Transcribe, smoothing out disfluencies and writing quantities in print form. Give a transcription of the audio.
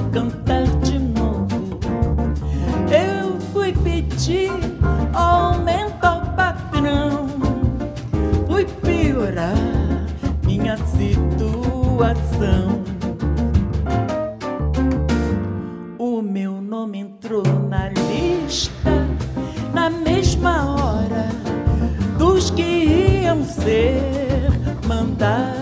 cantar de novo. Eu fui pedir aumento ao patrão, fui piorar minha situação. O meu nome entrou na lista na mesma hora dos que iam ser mandados